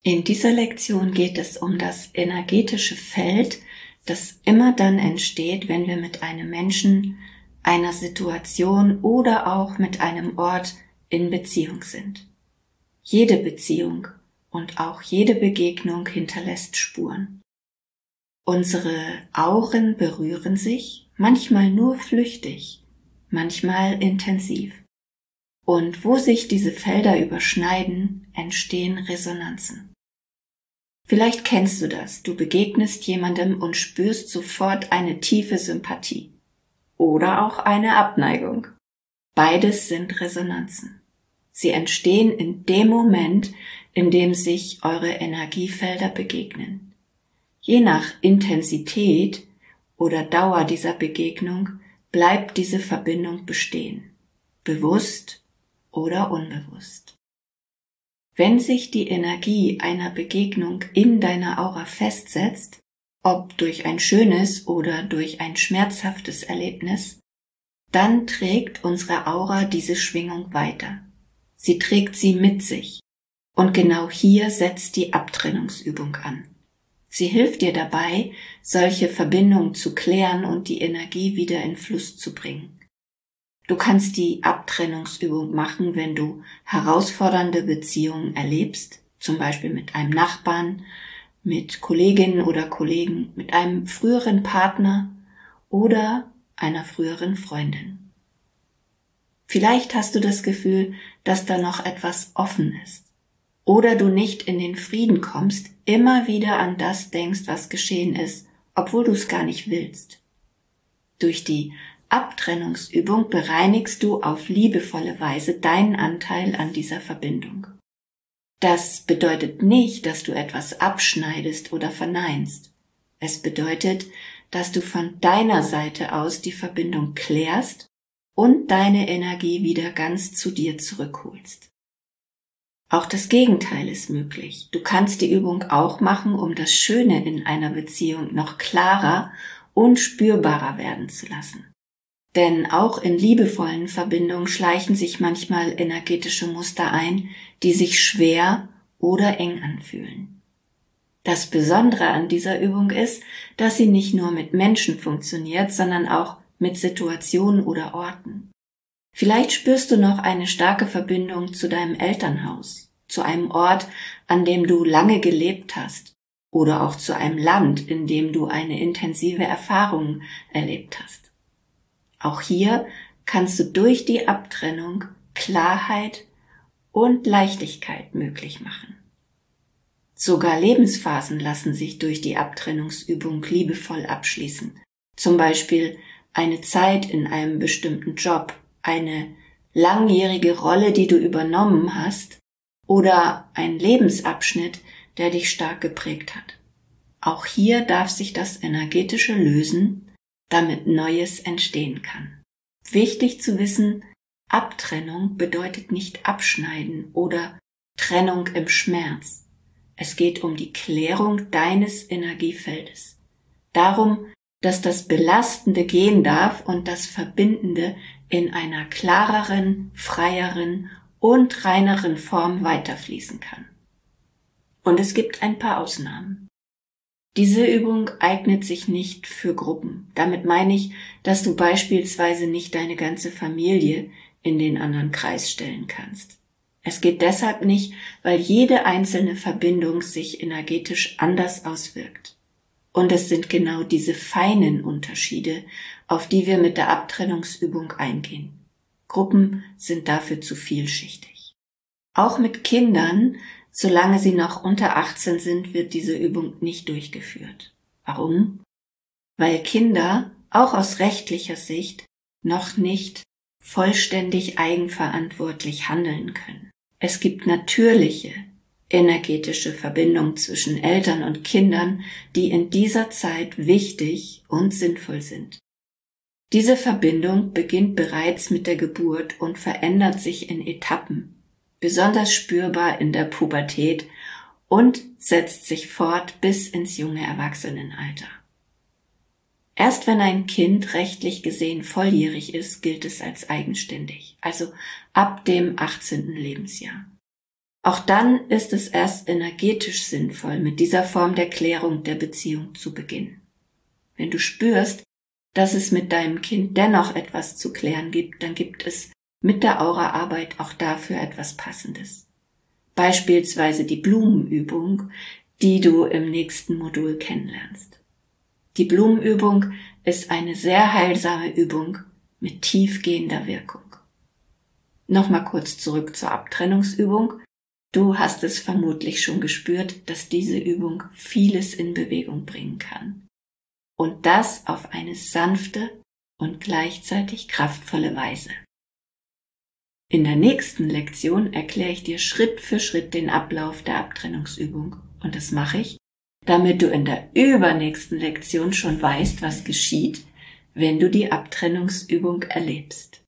In dieser Lektion geht es um das energetische Feld, das immer dann entsteht, wenn wir mit einem Menschen, einer Situation oder auch mit einem Ort in Beziehung sind. Jede Beziehung und auch jede Begegnung hinterlässt Spuren. Unsere Auren berühren sich, manchmal nur flüchtig, manchmal intensiv. Und wo sich diese Felder überschneiden, entstehen Resonanzen. Vielleicht kennst du das, du begegnest jemandem und spürst sofort eine tiefe Sympathie oder auch eine Abneigung. Beides sind Resonanzen. Sie entstehen in dem Moment, in dem sich eure Energiefelder begegnen. Je nach Intensität oder Dauer dieser Begegnung bleibt diese Verbindung bestehen, bewusst oder unbewusst. Wenn sich die Energie einer Begegnung in deiner Aura festsetzt, ob durch ein schönes oder durch ein schmerzhaftes Erlebnis, dann trägt unsere Aura diese Schwingung weiter. Sie trägt sie mit sich. Und genau hier setzt die Abtrennungsübung an. Sie hilft dir dabei, solche Verbindungen zu klären und die Energie wieder in Fluss zu bringen. Du kannst die Abtrennungsübung machen, wenn du herausfordernde Beziehungen erlebst, zum Beispiel mit einem Nachbarn, mit Kolleginnen oder Kollegen, mit einem früheren Partner oder einer früheren Freundin. Vielleicht hast du das Gefühl, dass da noch etwas offen ist oder du nicht in den Frieden kommst, immer wieder an das denkst, was geschehen ist, obwohl du es gar nicht willst. Durch die Abtrennungsübung bereinigst du auf liebevolle Weise deinen Anteil an dieser Verbindung. Das bedeutet nicht, dass du etwas abschneidest oder verneinst. Es bedeutet, dass du von deiner Seite aus die Verbindung klärst und deine Energie wieder ganz zu dir zurückholst. Auch das Gegenteil ist möglich. Du kannst die Übung auch machen, um das Schöne in einer Beziehung noch klarer und spürbarer werden zu lassen. Denn auch in liebevollen Verbindungen schleichen sich manchmal energetische Muster ein, die sich schwer oder eng anfühlen. Das Besondere an dieser Übung ist, dass sie nicht nur mit Menschen funktioniert, sondern auch mit Situationen oder Orten. Vielleicht spürst du noch eine starke Verbindung zu deinem Elternhaus, zu einem Ort, an dem du lange gelebt hast, oder auch zu einem Land, in dem du eine intensive Erfahrung erlebt hast. Auch hier kannst du durch die Abtrennung Klarheit und Leichtigkeit möglich machen. Sogar Lebensphasen lassen sich durch die Abtrennungsübung liebevoll abschließen. Zum Beispiel eine Zeit in einem bestimmten Job, eine langjährige Rolle, die du übernommen hast, oder ein Lebensabschnitt, der dich stark geprägt hat. Auch hier darf sich das Energetische lösen, damit Neues entstehen kann. Wichtig zu wissen, Abtrennung bedeutet nicht Abschneiden oder Trennung im Schmerz. Es geht um die Klärung deines Energiefeldes. Darum, dass das Belastende gehen darf und das Verbindende in einer klareren, freieren und reineren Form weiterfließen kann. Und es gibt ein paar Ausnahmen. Diese Übung eignet sich nicht für Gruppen. Damit meine ich, dass du beispielsweise nicht deine ganze Familie in den anderen Kreis stellen kannst. Es geht deshalb nicht, weil jede einzelne Verbindung sich energetisch anders auswirkt. Und es sind genau diese feinen Unterschiede, auf die wir mit der Abtrennungsübung eingehen. Gruppen sind dafür zu vielschichtig. Auch mit Kindern, solange sie noch unter 18 sind, wird diese Übung nicht durchgeführt. Warum? Weil Kinder, auch aus rechtlicher Sicht, noch nicht vollständig eigenverantwortlich handeln können. Es gibt natürliche, energetische Verbindungen zwischen Eltern und Kindern, die in dieser Zeit wichtig und sinnvoll sind. Diese Verbindung beginnt bereits mit der Geburt und verändert sich in Etappen, besonders spürbar in der Pubertät und setzt sich fort bis ins junge Erwachsenenalter. Erst wenn ein Kind rechtlich gesehen volljährig ist, gilt es als eigenständig, also ab dem 18. Lebensjahr. Auch dann ist es erst energetisch sinnvoll, mit dieser Form der Klärung der Beziehung zu beginnen. Wenn du spürst, dass es mit deinem Kind dennoch etwas zu klären gibt, dann gibt es mit der Auraarbeit auch dafür etwas Passendes. Beispielsweise die Blumenübung, die du im nächsten Modul kennenlernst. Die Blumenübung ist eine sehr heilsame Übung mit tiefgehender Wirkung. Nochmal kurz zurück zur Abtrennungsübung. Du hast es vermutlich schon gespürt, dass diese Übung vieles in Bewegung bringen kann. Und das auf eine sanfte und gleichzeitig kraftvolle Weise. In der nächsten Lektion erkläre ich dir Schritt für Schritt den Ablauf der Abtrennungsübung. Und das mache ich, damit du in der übernächsten Lektion schon weißt, was geschieht, wenn du die Abtrennungsübung erlebst.